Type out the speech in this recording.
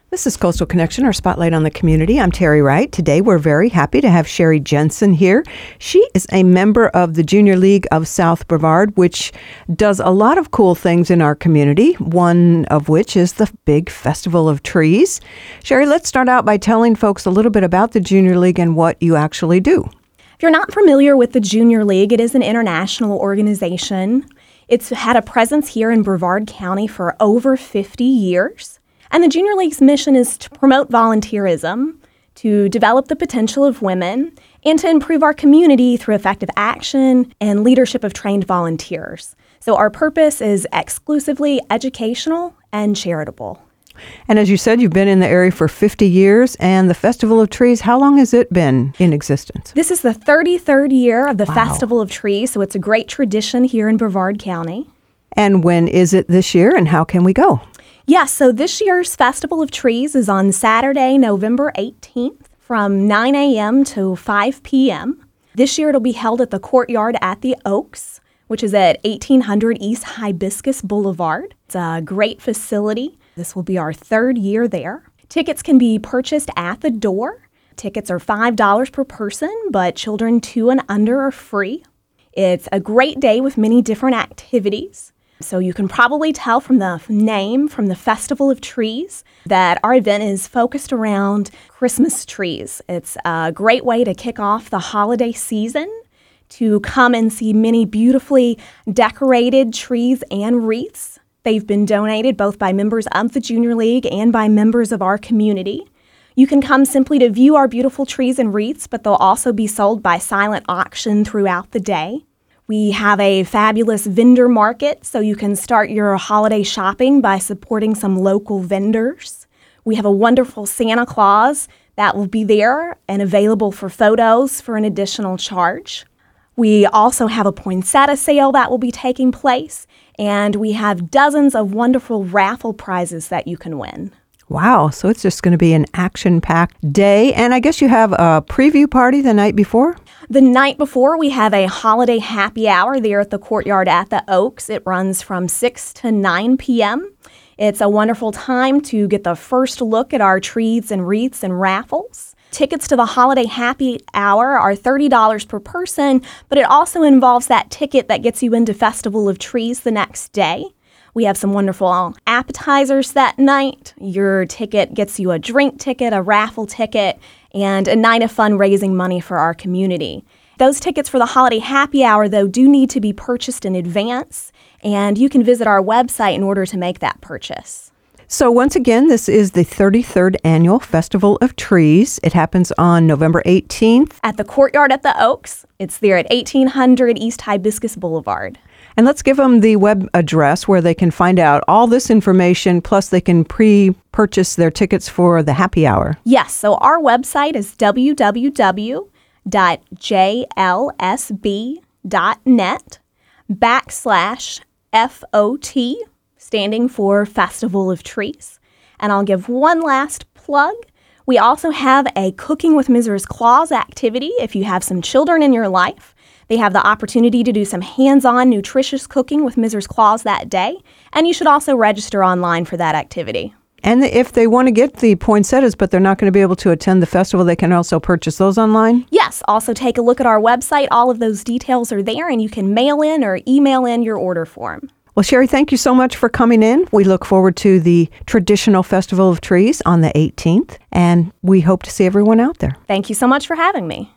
This is Coastal Connection, our spotlight on the community. I'm Terry Wright. Today we're very happy to have Sherry Jensen here. She is a member of the Junior League of South Brevard, which does a lot of cool things in our community, one of which is the big Festival of Trees. Sherry, let's start out by telling folks a little bit about the Junior League and what you actually do. If you're not familiar with the Junior League, it is an international organization. It's had a presence here in Brevard County for over 50 years. And the Junior League's mission is to promote volunteerism, to develop the potential of women, and to improve our community through effective action and leadership of trained volunteers. So our purpose is exclusively educational and charitable. And as you said, you've been in the area for 50 years, and the Festival of Trees, how long has it been in existence? This is the 33rd year of the Festival of Trees, so it's a great tradition here in Brevard County. And when is it this year, and how can we go? Yes, so this year's Festival of Trees is on Saturday, November 18th from 9 a.m. to 5 p.m. This year it'll be held at the Courtyard at the Oaks, which is at 1800 East Hibiscus Boulevard. It's a great facility. This will be our third year there. Tickets can be purchased at the door. Tickets are $5 per person, but children 2 and under are free. It's a great day with many different activities. So you can probably tell from the name, from the Festival of Trees, that our event is focused around Christmas trees. It's a great way to kick off the holiday season, to come and see many beautifully decorated trees and wreaths. They've been donated both by members of the Junior League and by members of our community. You can come simply to view our beautiful trees and wreaths, but they'll also be sold by silent auction throughout the day. We have a fabulous vendor market, so you can start your holiday shopping by supporting some local vendors. We have a wonderful Santa Claus that will be there and available for photos for an additional charge. We also have a poinsettia sale that will be taking place, and we have dozens of wonderful raffle prizes that you can win. Wow, so it's just going to be an action-packed day, and I guess you have a preview party the night before? The night before, we have a holiday happy hour there at the Courtyard at the Oaks. It runs from 6 to 9 p.m. It's a wonderful time to get the first look at our trees and wreaths and raffles. Tickets to the holiday happy hour are $30 per person, but it also involves that ticket that gets you into Festival of Trees the next day. We have some wonderful appetizers that night. Your ticket gets you a drink ticket, a raffle ticket, and a night of fun raising money for our community. Those tickets for the holiday happy hour, though, do need to be purchased in advance, and you can visit our website in order to make that purchase. So once again, this is the 33rd Annual Festival of Trees. It happens on November 18th. At the Courtyard at the Oaks. It's there at 1800 East Hibiscus Boulevard. And let's give them the web address where they can find out all this information, plus they can pre-purchase their tickets for the happy hour. Yes, so our website is www.jlsb.net/FOT, standing for Festival of Trees. And I'll give one last plug. We also have a Cooking with Mrs. Claus activity if you have some children in your life. They have the opportunity to do some hands-on nutritious cooking with Mrs. Claus that day, and you should also register online for that activity. And if they want to get the poinsettias, but they're not going to be able to attend the festival, they can also purchase those online? Yes, also take a look at our website. All of those details are there, and you can mail in or email in your order form. Well, Sherry, thank you so much for coming in. We look forward to the traditional Festival of Trees on the 18th, and we hope to see everyone out there. Thank you so much for having me.